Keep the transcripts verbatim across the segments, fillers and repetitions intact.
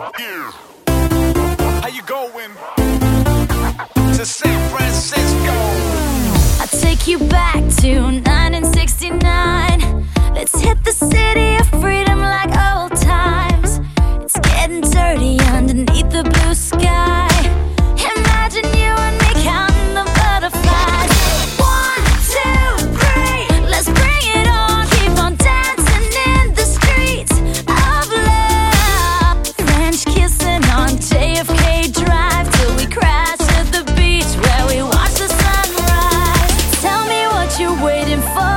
How you going to San Francisco? I'll take you back to nineteen sixty-nine. Let's hit the city of freedom like old times. It's getting dirty underneath the blue sky. Imagine you and me counting the butterflies. One, two, three, let's bring it on. Keep on dancing in the streets of love. French kissing on J F K Drive till we crash at the beach where we watch the sunrise. Tell me what you're waiting for.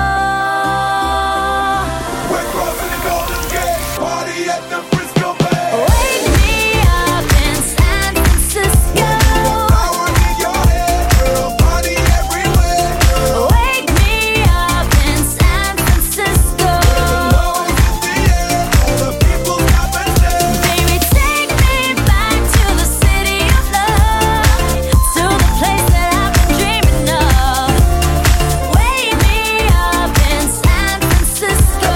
We're crossing the Golden Gate, party at the Frisco Bay. Wake me up in San Francisco. Power in your head, girl, party everywhere. Wake me up in San Francisco. Love is in the air, all the people stop and stare. Baby, take me back to the city of love, to the place that I've been dreaming of. Wake me up in San Francisco.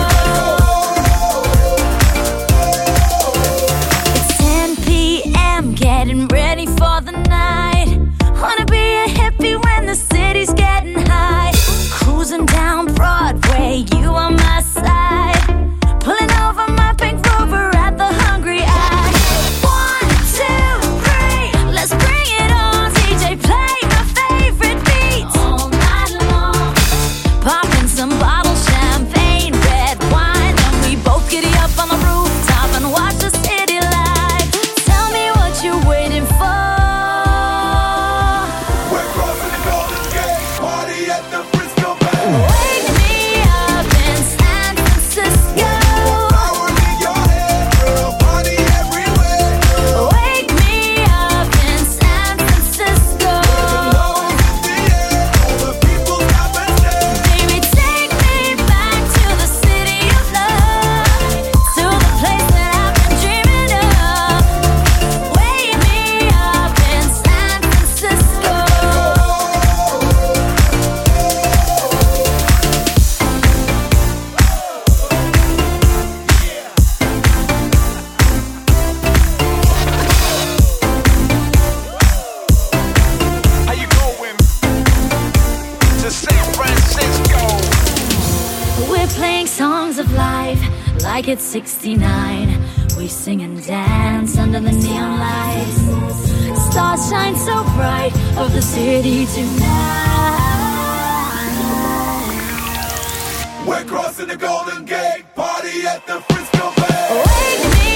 It's ten p m, getting ready for the night. Wanna be a hippie when the city's getting high. Cruising down Broadway, you on my side. Pulling over my pink Rover at the Hungry Eye. One, two, three, let's bring it on. D J, play my favorite beats all night long. Popping some bottles, champagne, red wine. Then we both giddy up on the rooftop and watch the city light. Tell me what you're waiting for. We're crossing the Golden Gate, party at the Frisco Bay. Wake me up in San Francisco. Power in your head, girl, party everywhere. Wake me up in San Francisco. Love is in the air, all the people stop and stare. Baby, take me back to the city of love, to the place that I've been dreaming of. Wake me up in San Francisco. How you going to San Francisco? We're playing songs of life like it's sixty-nine. We sing and dance under the neon lights. Stars shine so bright over the city tonight. We're crossing the Golden Gate, party at the Frisco Bay. Wake me